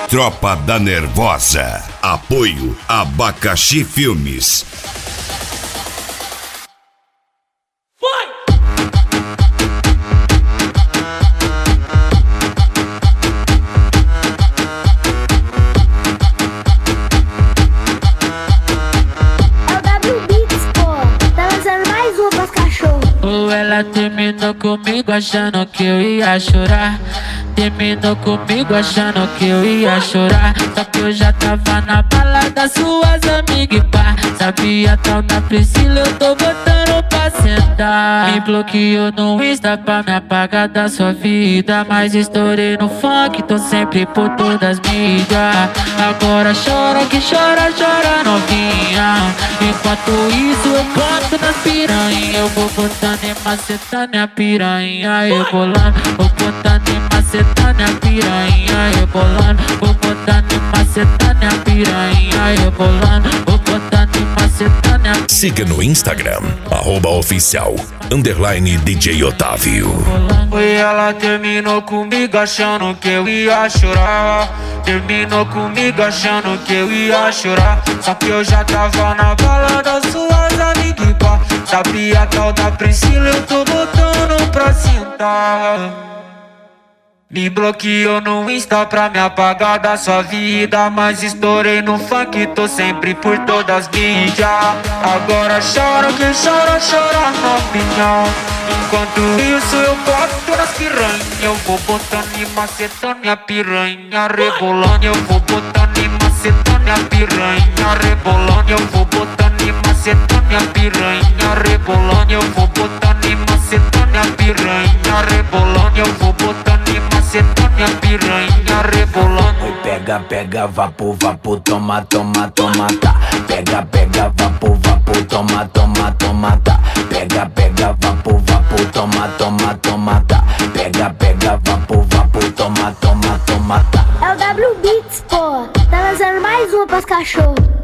Tropa da Nervosa. Apoio Abacaxi Filmes. Ela terminou comigo achando que eu ia chorar. Terminou comigo achando que eu ia chorar. Só que eu já tava na balada, suas amigas e pá. Sabia tal da Priscila, eu tô botando pra sentar. Me bloqueou no Insta pra me apagar da sua vida. Mas estourei no funk, tô sempre por todas as mídias. Agora chora que chora, chora novinha. Enquanto isso eu boto nas piranha. Eu vou botando e macetando a piranha, rebolando. Vou botando e macetando a piranha, rebolando. Vou botando e macetando a piranha, rebolando. Vou botando e macetando a piranha. Siga no Instagram, @oficial_DJ Otávio. Foi ela terminou comigo achando que eu ia chorar. Terminou comigo achando que eu ia chorar. Só que eu já tava na balada, suas amigas e pá. Sabia tal da Priscila, eu tô botando pra sentar. Me bloqueou no Insta pra me apagar da sua vida. Mas estourei no funk, tô sempre por todas as mídias. Agora chora que chora, chora novinha. Enquanto isso eu boto nas piranha. Eu vou botando e macetando a piranha, rebolando. Eu vou botando e macetando a piranha, rebolando. Eu vou botando e macetando a piranha, rebolando. Eu vou botando e macetando a piranha, rebolando. Eu vou botando e macetando a piranha, rebolando. Oi, pega, pega, vapo, vapo, toma, toma, toma, tá. Pega, pega, vapo, vapo, toma, toma, toma, tá. Pega, pega, vapo, vapo, toma, toma, toma, tá. Pega, pega, vapo, vapo, toma, toma, toma, tá. É o W Beats, pô. Tá lançando mais uma pras cachorros.